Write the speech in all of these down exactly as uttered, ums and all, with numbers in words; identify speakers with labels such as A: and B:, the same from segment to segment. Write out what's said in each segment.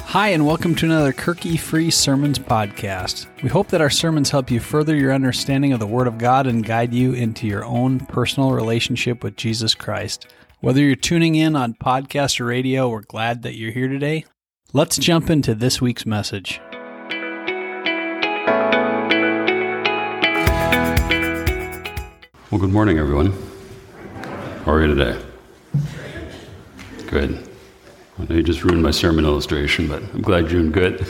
A: Hi, and welcome to another Kirky Free Sermons podcast. We hope that our sermons help you further your understanding of the Word of God and guide you into your own personal relationship with Jesus Christ. Whether you're tuning in on podcast or radio, we're glad that you're here today. Let's jump into this week's message.
B: Well, good morning, everyone. How are you today? Good. I know you just ruined my sermon illustration, but I'm glad you're doing good.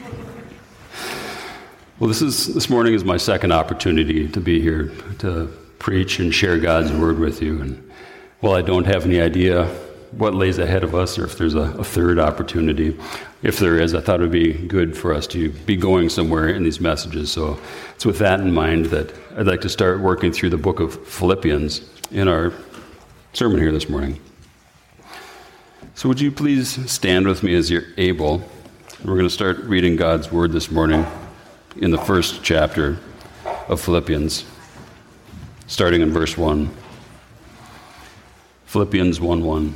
B: Well, this is this morning is my second opportunity to be here to preach and share God's Word with you. And while I don't have any idea what lays ahead of us or if there's a, a third opportunity, if there is, I thought it would be good for us to be going somewhere in these messages. So it's with that in mind that I'd like to start working through the book of Philippians in our sermon here this morning. So would you please stand with me as you're able? We're going to start reading God's Word this morning in the first chapter of Philippians, starting in verse one. Philippians one one.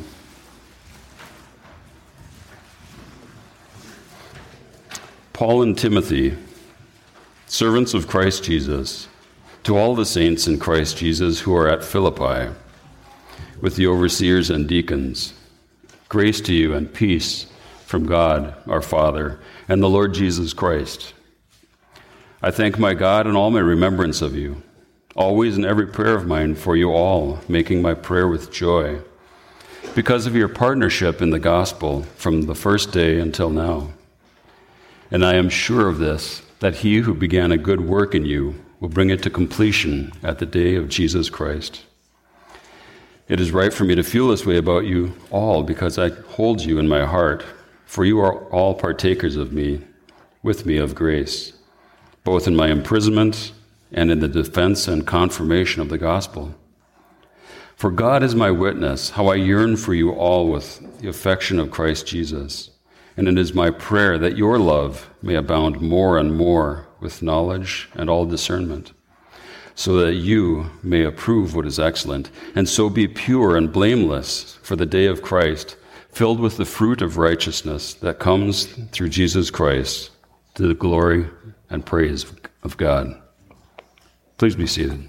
B: Paul and Timothy, servants of Christ Jesus, to all the saints in Christ Jesus who are at Philippi, with the overseers and deacons, grace to you and peace from God our Father and the Lord Jesus Christ. I thank my God in all my remembrance of you, always in every prayer of mine for you all, making my prayer with joy, because of your partnership in the gospel from the first day until now. And I am sure of this, that he who began a good work in you will bring it to completion at the day of Jesus Christ. It is right for me to feel this way about you all because I hold you in my heart, for you are all partakers of me, with me of grace, both in my imprisonment and in the defense and confirmation of the gospel. For God is my witness, how I yearn for you all with the affection of Christ Jesus, and it is my prayer that your love may abound more and more with knowledge and all discernment, so that you may approve what is excellent, and so be pure and blameless for the day of Christ, filled with the fruit of righteousness that comes through Jesus Christ, to the glory and praise of God. Please be seated.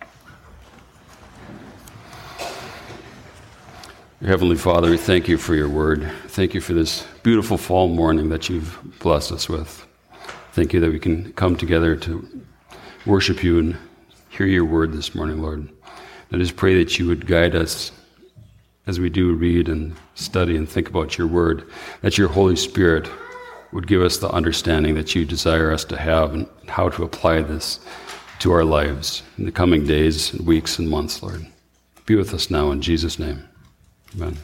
B: Heavenly Father, we thank you for your word. Thank you for this beautiful fall morning that you've blessed us with. Thank you that we can come together to worship you and hear your word this morning, Lord. I just pray that you would guide us as we do read and study and think about your word, that your Holy Spirit would give us the understanding that you desire us to have and how to apply this to our lives in the coming days and weeks and months, Lord. Be with us now in Jesus' name. Amen.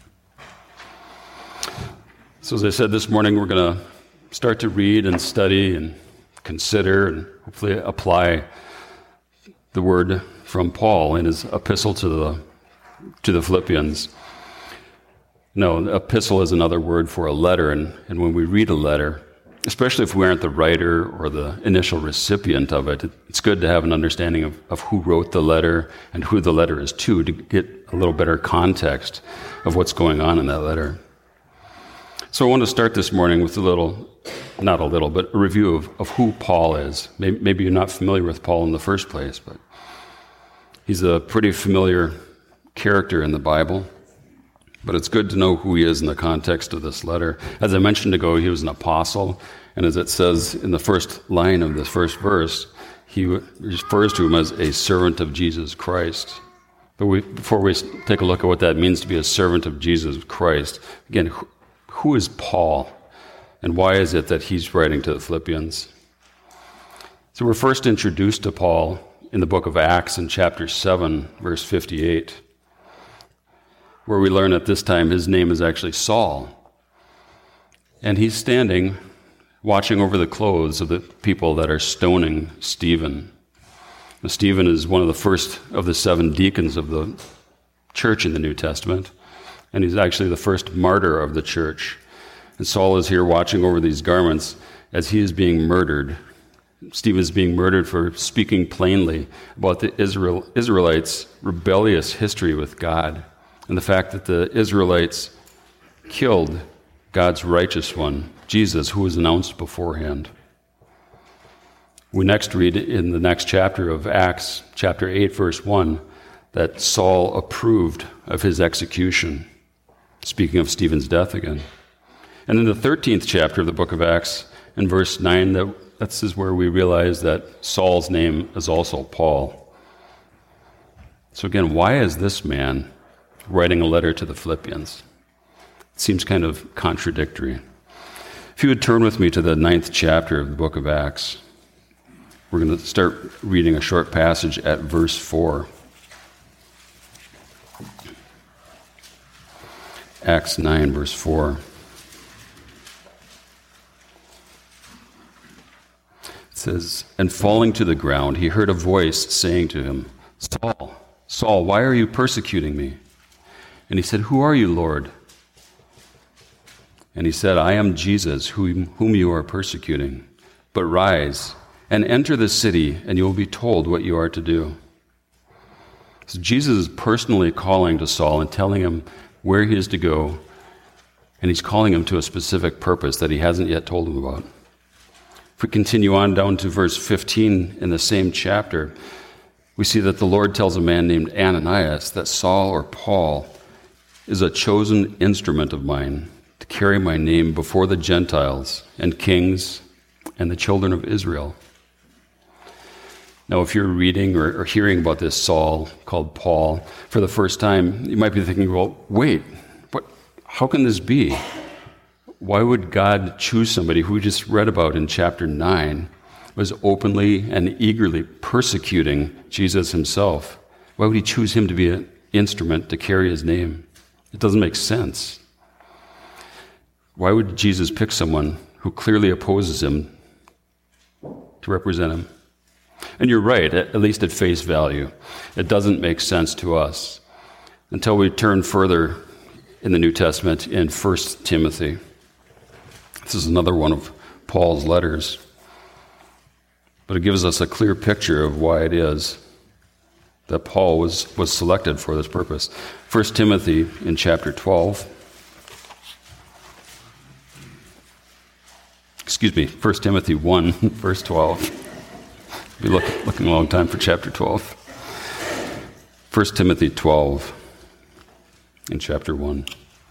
B: So as I said this morning, we're going to start to read and study and consider and hopefully apply the word from Paul in his epistle to the to the Philippians. No, epistle is another word for a letter, and, and when we read a letter, especially if we aren't the writer or the initial recipient of it, it's good to have an understanding of, of who wrote the letter and who the letter is to, to get a little better context of what's going on in that letter. So I want to start this morning with a little, not a little, but a review of, of who Paul is. Maybe, maybe you're not familiar with Paul in the first place, but he's a pretty familiar character in the Bible. But it's good to know who he is in the context of this letter. As I mentioned ago, he was an apostle, and as it says in the first line of this first verse, he refers to him as a servant of Jesus Christ. But we, before we take a look at what that means to be a servant of Jesus Christ, again, who, who is Paul, and why is it that he's writing to the Philippians? So we're first introduced to Paul in the book of Acts in chapter seven, verse fifty-eight. Where we learn at this time his name is actually Saul. And he's standing, watching over the clothes of the people that are stoning Stephen. Now, Stephen is one of the first of the seven deacons of the church in the New Testament, and he's actually the first martyr of the church. And Saul is here watching over these garments as he is being murdered. Stephen is being murdered for speaking plainly about the Israel, Israelites' rebellious history with God, and the fact that the Israelites killed God's righteous one Jesus, who was announced beforehand. We next read in the next chapter of Acts, chapter eight, verse one, that Saul approved of his execution, speaking of Stephen's death again. And in the thirteenth chapter of the book of Acts, in verse nine, that, this is where we realize that Saul's name is also Paul. So again, why is this man writing a letter to the Philippians? It seems kind of contradictory. If you would turn with me to the ninth chapter of the book of Acts, we're going to start reading a short passage at verse four. Acts nine, verse four. It says, "And falling to the ground, he heard a voice saying to him, 'Saul, Saul, why are you persecuting me?' And he said, 'Who are you, Lord?' And he said, 'I am Jesus, whom, whom you are persecuting. But rise and enter the city, and you will be told what you are to do.'" So Jesus is personally calling to Saul and telling him where he is to go, and he's calling him to a specific purpose that he hasn't yet told him about. If we continue on down to verse fifteen in the same chapter, we see that the Lord tells a man named Ananias that Saul or Paul is a chosen instrument of mine to carry my name before the Gentiles and kings and the children of Israel. Now, if you're reading or, or hearing about this Saul called Paul for the first time, you might be thinking, well, wait, what? How can this be? Why would God choose somebody who we just read about in chapter nine was openly and eagerly persecuting Jesus himself? Why would he choose him to be an instrument to carry his name? It doesn't make sense. Why would Jesus pick someone who clearly opposes him to represent him? And you're right, at least at face value. It doesn't make sense to us until we turn further in the New Testament in First Timothy. This is another one of Paul's letters. But it gives us a clear picture of why it is that Paul was, was selected for this purpose. First Timothy in chapter twelve. Excuse me, First Timothy one, verse twelve. Be look, looking a long time for chapter twelve. First Timothy twelve in chapter one.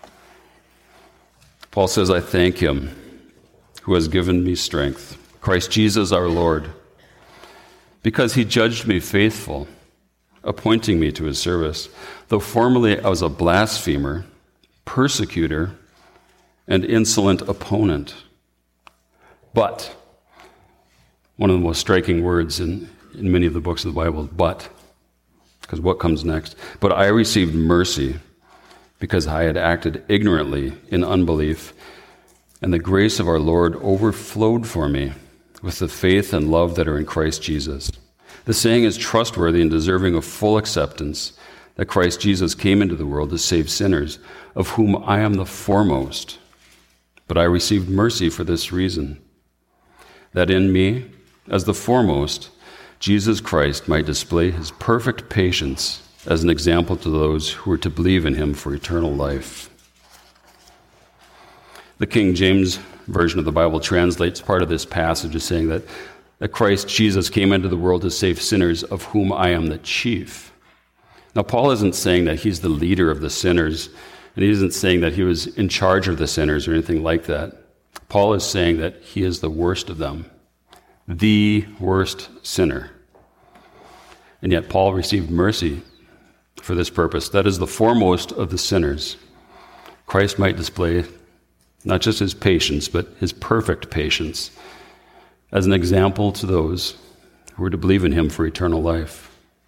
B: Paul says, "I thank him who has given me strength, Christ Jesus our Lord, because he judged me faithful, appointing me to his service, though formerly I was a blasphemer, persecutor, and insolent opponent. But," one of the most striking words in, in many of the books of the Bible, but, because what comes next? "But I received mercy because I had acted ignorantly in unbelief, and the grace of our Lord overflowed for me with the faith and love that are in Christ Jesus. The saying is trustworthy and deserving of full acceptance, that Christ Jesus came into the world to save sinners, of whom I am the foremost. But I received mercy for this reason, that in me, as the foremost, Jesus Christ might display his perfect patience as an example to those who are to believe in him for eternal life." The King James Version of the Bible translates part of this passage as saying that, that Christ Jesus came into the world to save sinners, of whom I am the chief. Now, Paul isn't saying that he's the leader of the sinners, and he isn't saying that he was in charge of the sinners or anything like that. Paul is saying that he is the worst of them, the worst sinner. And yet Paul received mercy for this purpose, that is the foremost of the sinners, Christ might display not just his patience, but his perfect patience as an example to those who are to believe in him for eternal life.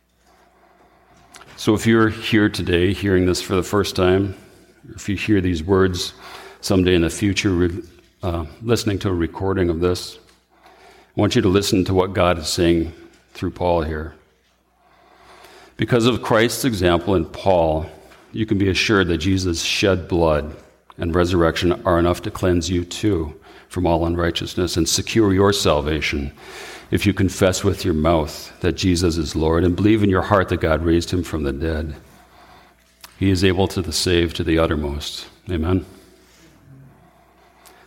B: So if you're here today hearing this for the first time, or if you hear these words someday in the future, uh, listening to a recording of this, I want you to listen to what God is saying through Paul here. Because of Christ's example in Paul, you can be assured that Jesus' shed blood and resurrection are enough to cleanse you too from all unrighteousness and secure your salvation if you confess with your mouth that Jesus is Lord and believe in your heart that God raised him from the dead. He is able to save to the uttermost. Amen.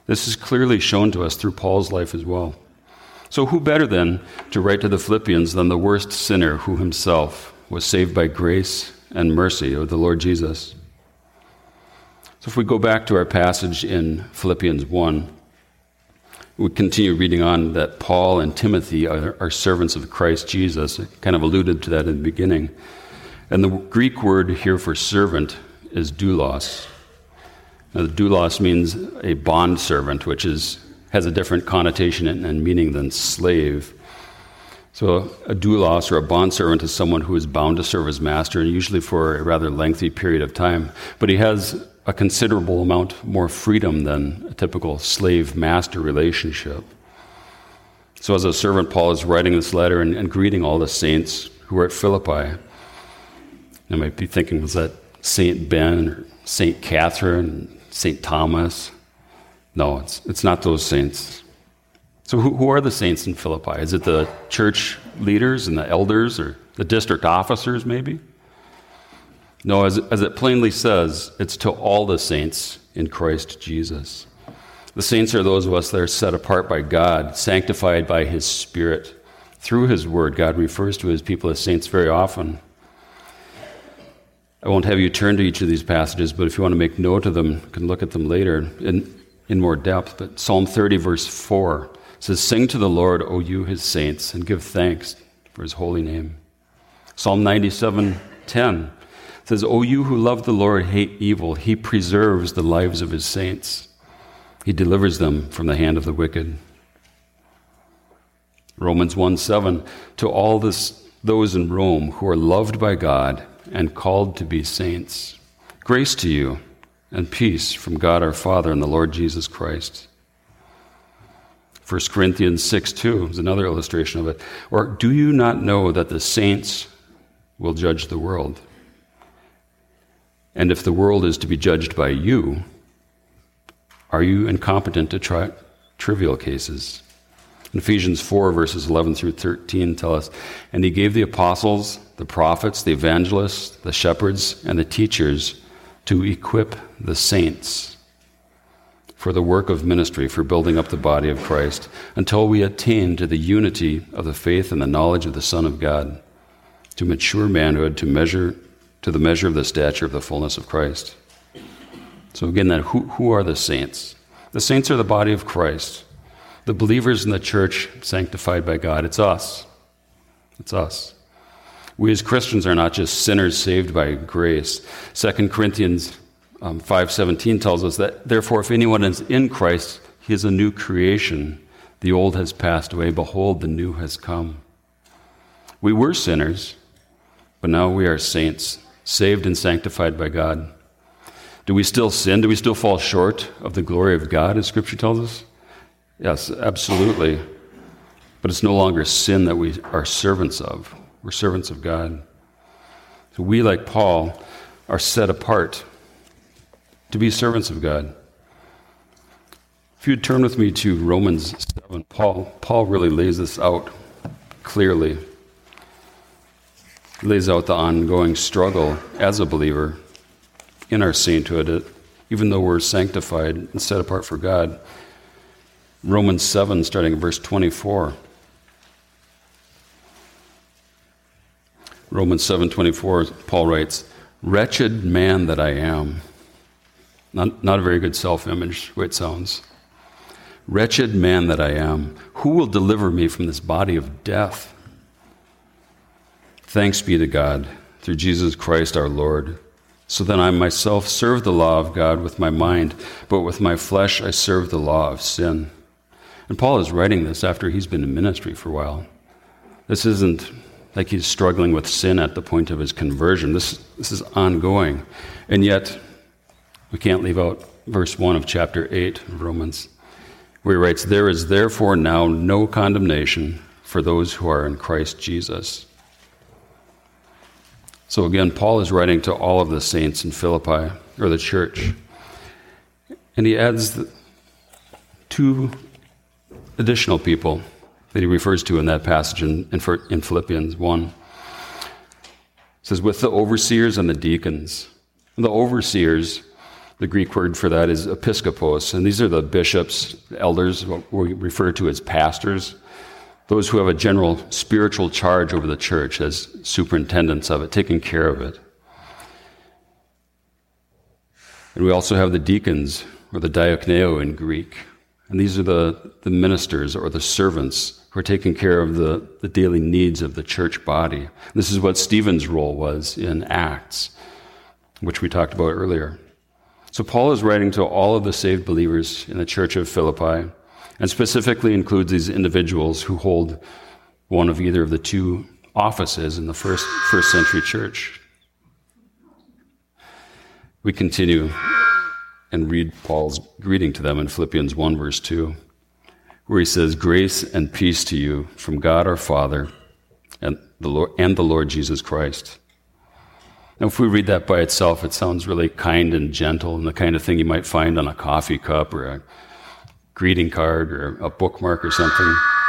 B: This is clearly shown to us through Paul's life as well. So who better then to write to the Philippians than the worst sinner who himself was saved by grace and mercy of the Lord Jesus? So if we go back to our passage in Philippians one, we continue reading on that Paul and Timothy are, are servants of Christ Jesus. I kind of alluded to that in the beginning. And the Greek word here for servant is doulos. Now, the doulos means a bond servant, which is has a different connotation and, and meaning than slave. So a doulos, or a bondservant, is someone who is bound to serve his master, and usually for a rather lengthy period of time. But he has a considerable amount more freedom than a typical slave-master relationship. So as a servant, Paul is writing this letter and, and greeting all the saints who are at Philippi. You might be thinking, was that Saint Ben or Saint Catherine, Saint Thomas? No, it's it's not those saints. So who, who are the saints in Philippi? Is it the church leaders and the elders, or the district officers maybe? No, as, as it plainly says, it's to all the saints in Christ Jesus. The saints are those of us that are set apart by God, sanctified by His Spirit. Through His Word, God refers to His people as saints very often. I won't have you turn to each of these passages, but if you want to make note of them, you can look at them later in, in more depth. But Psalm thirty, verse four says, "Sing to the Lord, O you His saints, and give thanks for His holy name." Psalm ninety-seven, ten says, "O you who love the Lord, hate evil. He preserves the lives of His saints. He delivers them from the hand of the wicked." Romans one, seven, "To all this, those in Rome who are loved by God and called to be saints, grace to you and peace from God our Father and the Lord Jesus Christ." First Corinthians six, two is another illustration of it. "Or do you not know that the saints will judge the world? And if the world is to be judged by you, are you incompetent to try trivial cases?" In Ephesians four, verses eleven through thirteen tell us, "And He gave the apostles, the prophets, the evangelists, the shepherds, and the teachers to equip the saints for the work of ministry, for building up the body of Christ, until we attain to the unity of the faith and the knowledge of the Son of God, to mature manhood, to measure to the measure of the stature of the fullness of Christ." So again, then, who, who are the saints? The saints are the body of Christ, the believers in the church sanctified by God. It's us. It's us. We as Christians are not just sinners saved by grace. Second Corinthians um, five seventeen tells us that, "Therefore, if anyone is in Christ, he is a new creation. The old has passed away. Behold, the new has come." We were sinners, but now we are saints, saved and sanctified by God. Do we still sin? Do we still fall short of the glory of God, as Scripture tells us? Yes, absolutely. But it's no longer sin that we are servants of. We're servants of God. So we, like Paul, are set apart to be servants of God. If you'd turn with me to Romans seven, Paul, Paul really lays this out clearly. He lays out the ongoing struggle as a believer in our sainthood, even though we're sanctified and set apart for God. Romans seven, starting at verse twenty-four. Romans seven twenty-four, Paul writes, "Wretched man that I am." Not, not a very good self-image, the way it sounds. "Wretched man that I am, who will deliver me from this body of death? Thanks be to God, through Jesus Christ our Lord. So then I myself serve the law of God with my mind, but with my flesh I serve the law of sin." And Paul is writing this after he's been in ministry for a while. This isn't like he's struggling with sin at the point of his conversion. This, this is ongoing. And yet, we can't leave out verse one of chapter eight of Romans, where he writes, "There is therefore now no condemnation for those who are in Christ Jesus." So again, Paul is writing to all of the saints in Philippi, or the church. And he adds the two additional people that he refers to in that passage in, in, in Philippians one. It says, "with the overseers and the deacons." And the overseers The Greek word for that is episkopos, and these are the bishops, elders, what we refer to as pastors, those who have a general spiritual charge over the church as superintendents of it, taking care of it. And we also have the deacons, or the diakoneo in Greek, and these are the, the ministers or the servants who are taking care of the, the daily needs of the church body. This is what Stephen's role was in Acts, which we talked about earlier. So Paul is writing to all of the saved believers in the church of Philippi, and specifically includes these individuals who hold one of either of the two offices in the first first century church. We continue and read Paul's greeting to them in Philippians one, verse two, where he says, "Grace and peace to you from God our Father and the Lord, and the Lord Jesus Christ." Now, if we read that by itself, it sounds really kind and gentle and the kind of thing you might find on a coffee cup or a greeting card or a bookmark or something.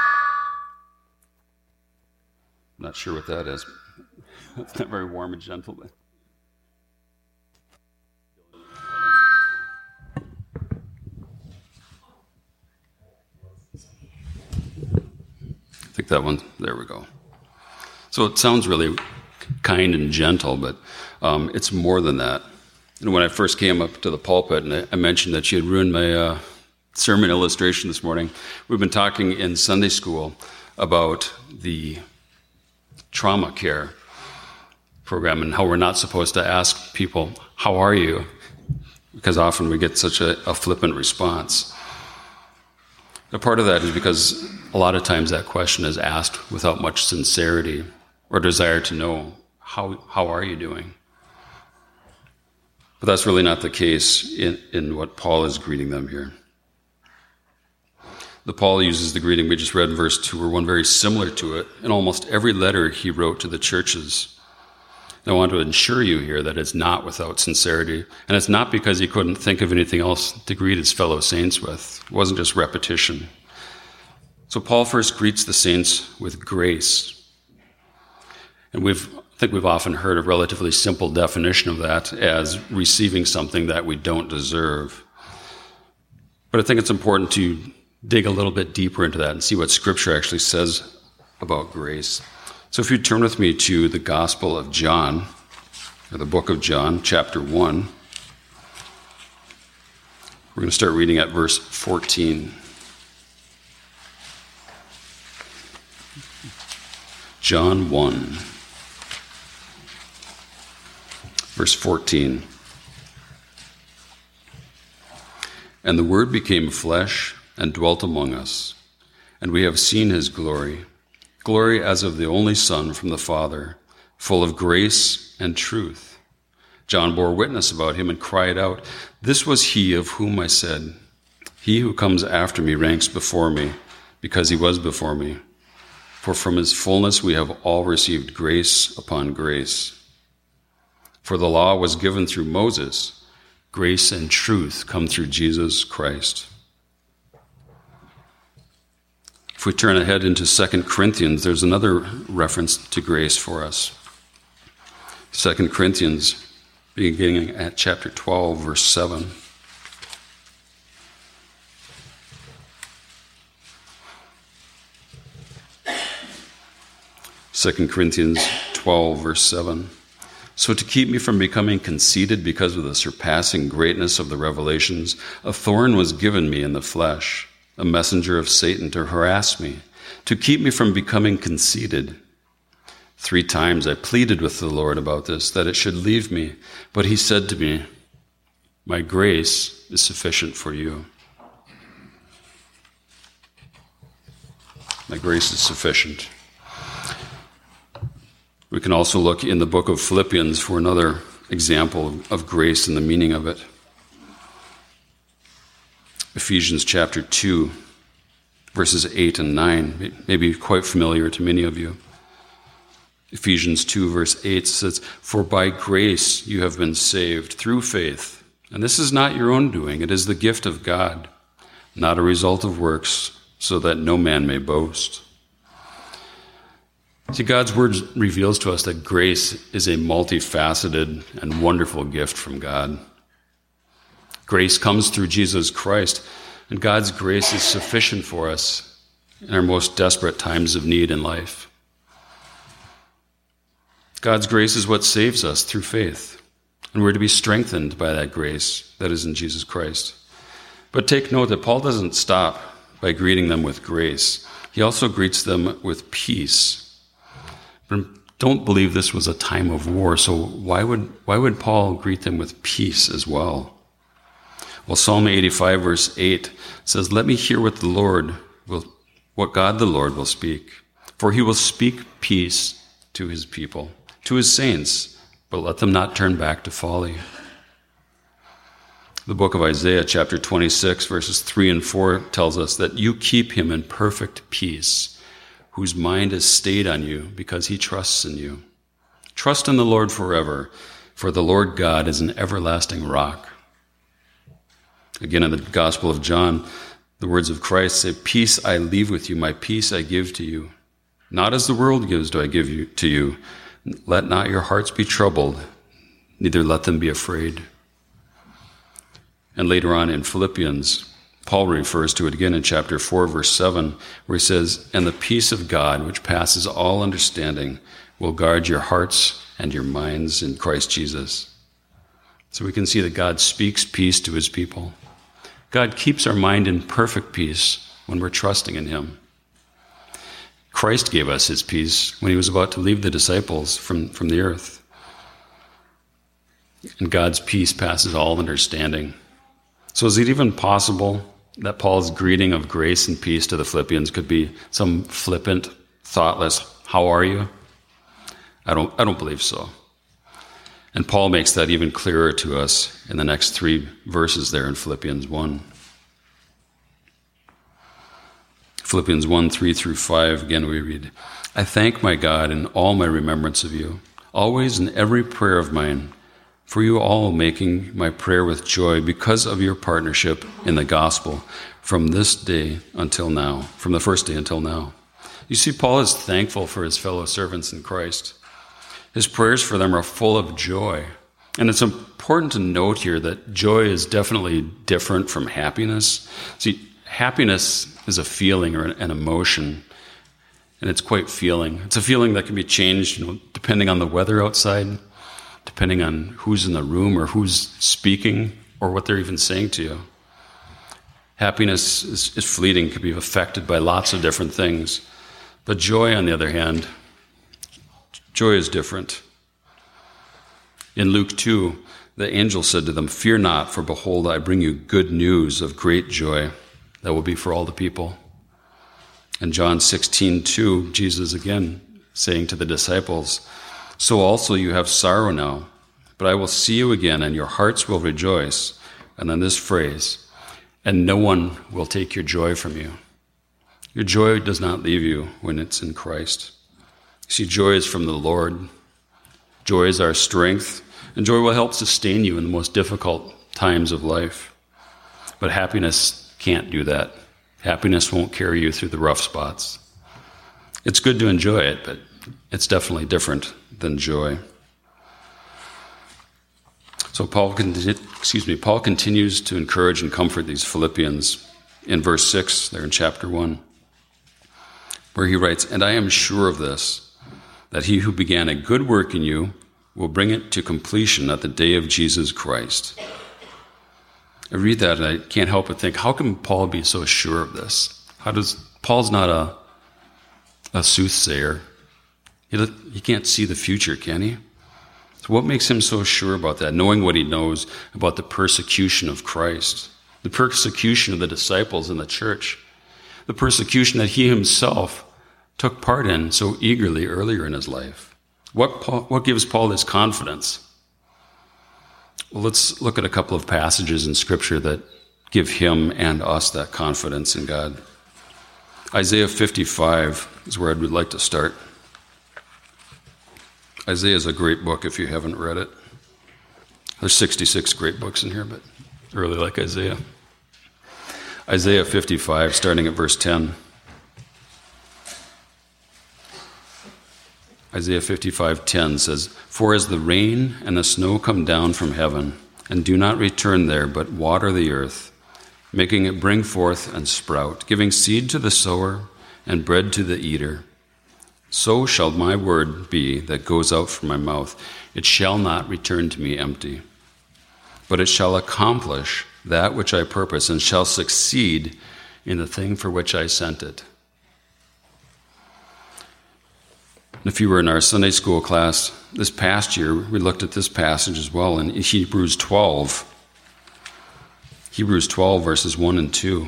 B: I'm not sure what that is. It's not very warm and gentle. But I think that one, there we go. So it sounds really kind and gentle, but um, it's more than that. And when I first came up to the pulpit and I, I mentioned that she had ruined my uh, sermon illustration this morning, we've been talking in Sunday school about the trauma care program and how we're not supposed to ask people, "How are you?" because often we get such a, a flippant response. A part of that is because a lot of times that question is asked without much sincerity or desire to know, how how are you doing? But that's really not the case in, in what Paul is greeting them here. The Paul uses the greeting we just read in verse two, or one very similar to it, in almost every letter he wrote to the churches. And I want to assure you here that it's not without sincerity, and it's not because he couldn't think of anything else to greet his fellow saints with. It wasn't just repetition. So Paul first greets the saints with grace. And we've, I think we've often heard a relatively simple definition of that as receiving something that we don't deserve. But I think it's important to dig a little bit deeper into that and see what Scripture actually says about grace. So if you turn with me to the Gospel of John, or the book of John, chapter one, we're going to start reading at verse fourteen. John one, verse fourteen. "And the Word became flesh and dwelt among us, and we have seen his glory, glory as of the only Son from the Father, full of grace and truth. John bore witness about him and cried out, 'This was he of whom I said, he who comes after me ranks before me, because he was before me. For from his fullness we have all received grace upon grace. For the law was given through Moses, grace and truth come through Jesus Christ.'" If we turn ahead into Second Corinthians, there's another reference to grace for us. Second Corinthians, beginning at chapter twelve, verse seven. Second Corinthians twelve, verse seven. "So to keep me from becoming conceited because of the surpassing greatness of the revelations, a thorn was given me in the flesh, a messenger of Satan to harass me, to keep me from becoming conceited. Three times I pleaded with the Lord about this, that it should leave me. But he said to me, 'My grace is sufficient for you.'" My grace is sufficient. We can also look in the book of Philippians for another example of grace and the meaning of it. Ephesians chapter two, verses eight and nine, may be quite familiar to many of you. Ephesians two, verse eight says, "For by grace you have been saved through faith, and this is not your own doing, it is the gift of God, not a result of works, so that no man may boast." See, God's word reveals to us that grace is a multifaceted and wonderful gift from God. Grace comes through Jesus Christ, and God's grace is sufficient for us in our most desperate times of need in life. God's grace is what saves us through faith, and we're to be strengthened by that grace that is in Jesus Christ. But take note that Paul doesn't stop by greeting them with grace. He also greets them with peace. But don't believe this was a time of war, so why would why would Paul greet them with peace as well? Well, Psalm eighty-five, verse eight says, "Let me hear what the Lord will, what God the Lord will speak. For he will speak peace to his people, to his saints, but let them not turn back to folly." The book of Isaiah, chapter twenty-six, verses three and four tells us that you keep him in perfect peace, whose mind is stayed on you because he trusts in you. Trust in the Lord forever, for the Lord God is an everlasting rock. Again, in the Gospel of John, the words of Christ say, "Peace I leave with you, my peace I give to you. Not as the world gives do I give you to you. Let not your hearts be troubled, neither let them be afraid." And later on in Philippians, Paul refers to it again in chapter four, verse seven, where he says, "And the peace of God, which passes all understanding, will guard your hearts and your minds in Christ Jesus." So we can see that God speaks peace to his people. God keeps our mind in perfect peace when we're trusting in him. Christ gave us his peace when he was about to leave the disciples from, from the earth. And God's peace passes all understanding. So is it even possible that Paul's greeting of grace and peace to the Philippians could be some flippant, thoughtless, "How are you?" I don't, I don't believe so. And Paul makes that even clearer to us in the next three verses there in Philippians one. Philippians one, three through five, again we read, "I thank my God in all my remembrance of you, always in every prayer of mine, for you all making my prayer with joy because of your partnership in the gospel from this day until now, from the first day until now." You see, Paul is thankful for his fellow servants in Christ. His prayers for them are full of joy. And it's important to note here that joy is definitely different from happiness. See, happiness is a feeling or an emotion, and it's quite feeling. It's a feeling that can be changed, you know, depending on the weather outside, depending on who's in the room or who's speaking or what they're even saying to you. Happiness is, is fleeting, can be affected by lots of different things. But joy, on the other hand, joy is different. In Luke two, the angel said to them, "Fear not, for behold, I bring you good news of great joy that will be for all the people." In John sixteen two, Jesus again saying to the disciples, "So also you have sorrow now, but I will see you again, and your hearts will rejoice." And then this phrase, "And no one will take your joy from you." Your joy does not leave you when it's in Christ. You see, joy is from the Lord. Joy is our strength, and joy will help sustain you in the most difficult times of life. But happiness can't do that. Happiness won't carry you through the rough spots. It's good to enjoy it, but it's definitely different than joy. So Paul, excuse me, Paul continues to encourage and comfort these Philippians in verse six, there in chapter one, where he writes, "And I am sure of this, that he who began a good work in you will bring it to completion at the day of Jesus Christ." I read that and I can't help but think, how can Paul be so sure of this? How does Paul's not a a soothsayer? He, he can't see the future, can he? So what makes him so sure about that, knowing what he knows about the persecution of Christ, the persecution of the disciples in the church, the persecution that he himself took part in so eagerly earlier in his life? What, Paul, what gives Paul this confidence? Well, let's look at a couple of passages in Scripture that give him and us that confidence in God. Isaiah fifty-five is where I would like to start. Isaiah is a great book if you haven't read it. There's sixty-six great books in here, but I really like Isaiah. Isaiah fifty-five, starting at verse ten. Isaiah fifty-five ten says, "For as the rain and the snow come down from heaven, and do not return there, but water the earth, making it bring forth and sprout, giving seed to the sower and bread to the eater. So shall my word be that goes out from my mouth. It shall not return to me empty, but it shall accomplish that which I purpose, and shall succeed in the thing for which I sent it. If you were in our Sunday school class this past year, we looked at this passage as well in Hebrews twelve. Hebrews twelve, verses one and two.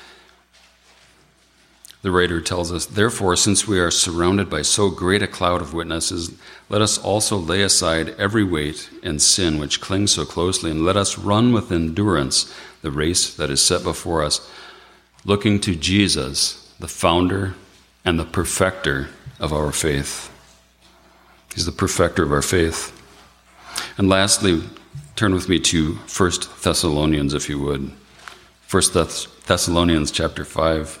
B: The writer tells us, "Therefore, since we are surrounded by so great a cloud of witnesses, let us also lay aside every weight and sin which clings so closely, and let us run with endurance the race that is set before us, looking to Jesus, the founder and the perfecter of our faith." He's the perfecter of our faith. And lastly, turn with me to First Thessalonians, if you would. First Thess- Thessalonians chapter five.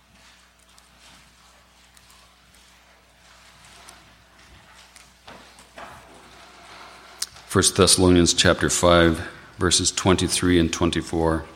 B: First Thessalonians chapter five, verses twenty-three and twenty-four.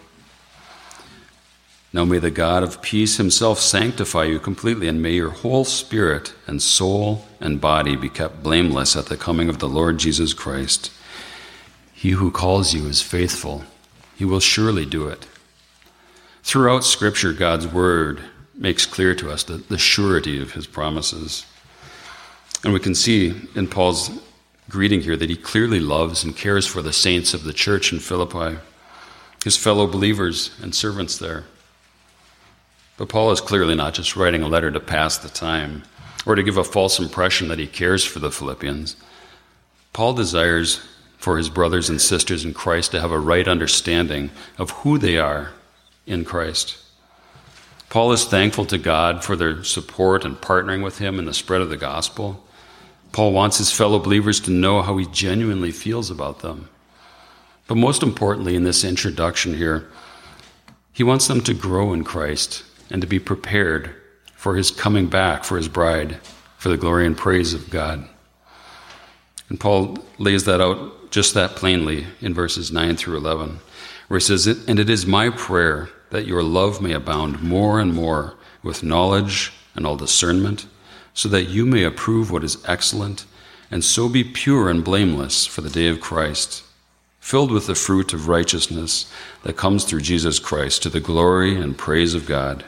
B: "Now may the God of peace himself sanctify you completely, and may your whole spirit and soul and body be kept blameless at the coming of the Lord Jesus Christ. He who calls you is faithful. He will surely do it." Throughout Scripture, God's word makes clear to us the, the surety of his promises. And we can see in Paul's greeting here that he clearly loves and cares for the saints of the church in Philippi, his fellow believers and servants there. But Paul is clearly not just writing a letter to pass the time or to give a false impression that he cares for the Philippians. Paul desires for his brothers and sisters in Christ to have a right understanding of who they are in Christ. Paul is thankful to God for their support and partnering with him in the spread of the gospel. Paul wants his fellow believers to know how he genuinely feels about them. But most importantly, in this introduction here, he wants them to grow in Christ and to be prepared for his coming back for his bride, for the glory and praise of God. And Paul lays that out just that plainly in verses nine through eleven, where he says, "And it is my prayer that your love may abound more and more with knowledge and all discernment, so that you may approve what is excellent, and so be pure and blameless for the day of Christ, filled with the fruit of righteousness that comes through Jesus Christ, to the glory and praise of God."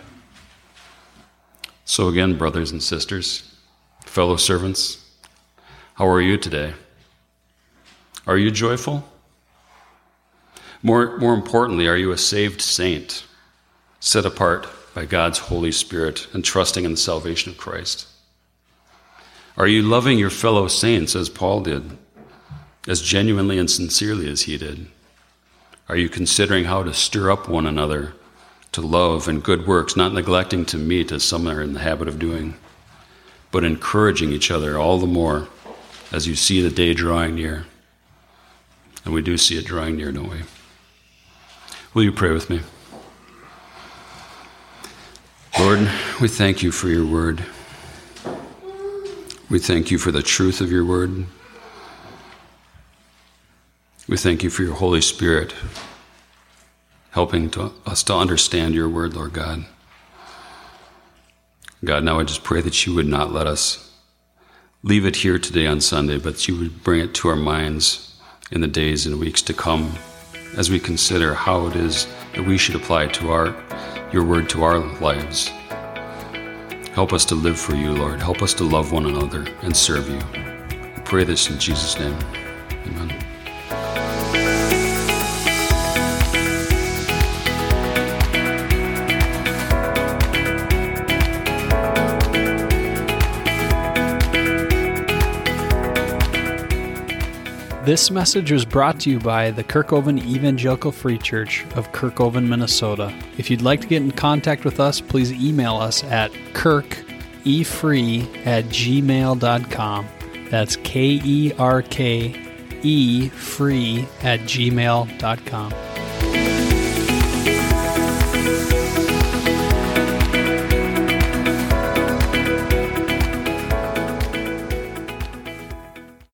B: So again, brothers and sisters, fellow servants, how are you today? Are you joyful? More, more importantly, are you a saved saint, set apart by God's Holy Spirit and trusting in the salvation of Christ? Are you loving your fellow saints as Paul did, as genuinely and sincerely as he did? Are you considering how to stir up one another to love and good works, not neglecting to meet as some are in the habit of doing, but encouraging each other all the more as you see the day drawing near? And we do see it drawing near, don't we? Will you pray with me? Lord, we thank you for your word. We thank you for the truth of your word. We thank you for your Holy Spirit helping to, us to understand your word, Lord God. God, now I just pray that you would not let us leave it here today on Sunday, but that you would bring it to our minds in the days and weeks to come as we consider how it is that we should apply to our your word to our lives. Help us to live for you, Lord. Help us to love one another and serve you. We pray this in Jesus' name. Amen.
A: This message was brought to you by the Kirkoven Evangelical Free Church of Kirkoven, Minnesota. If you'd like to get in contact with us, please email us at kirkefree at gmail dot com. That's K E R K E free at gmail dot com.